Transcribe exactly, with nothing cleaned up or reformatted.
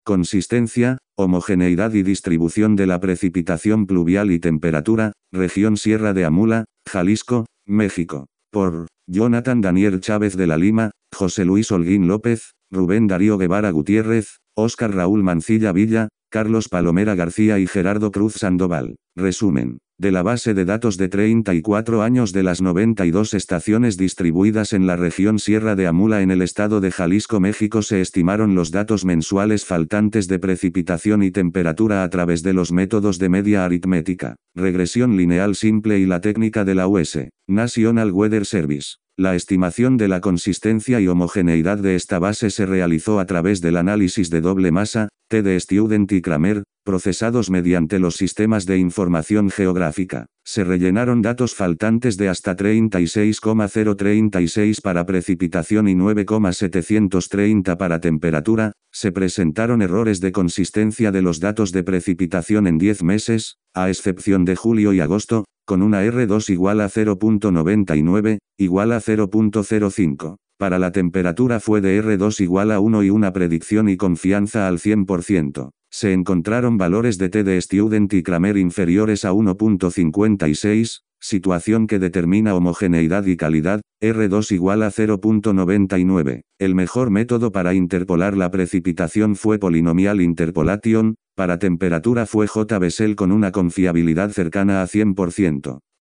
Consistencia, homogeneidad y distribución de la precipitación pluvial y temperatura, región Sierra de Amula, Jalisco, México. Por Jonathan Daniel Chávez de la Lima, José Luis Holguín López, Rubén Darío Guevara Gutiérrez, Óscar Raúl Mancilla Villa, Carlos Palomera García y Gerardo Cruz Sandoval. Resumen. De la base de datos de treinta y cuatro años de las noventa y dos estaciones distribuidas en la región Sierra de Amula en el estado de Jalisco, México, se estimaron los datos mensuales faltantes de precipitación y temperatura a través de los métodos de media aritmética, regresión lineal simple y la técnica de la U S National Weather Service. La estimación de la consistencia y homogeneidad de esta base se realizó a través del análisis de doble masa, T de Student y Kramer, procesados mediante los sistemas de información geográfica. Se rellenaron datos faltantes de hasta treinta y seis coma cero treinta y seis para precipitación y nueve coma setecientos treinta para temperatura. Se presentaron errores de consistencia de los datos de precipitación en diez meses, a excepción de julio y agosto, con una R dos igual a cero punto noventa y nueve, igual a cero punto cero cinco. Para la temperatura fue de R dos igual a uno y una predicción y confianza al cien por ciento. Se encontraron valores de T de Student y Kramer inferiores a uno punto cincuenta y seis, situación que determina homogeneidad y calidad, R dos igual a cero punto noventa y nueve. El mejor método para interpolar la precipitación fue polinomial interpolation, para temperatura fue J Bessel con una confiabilidad cercana a cien por ciento.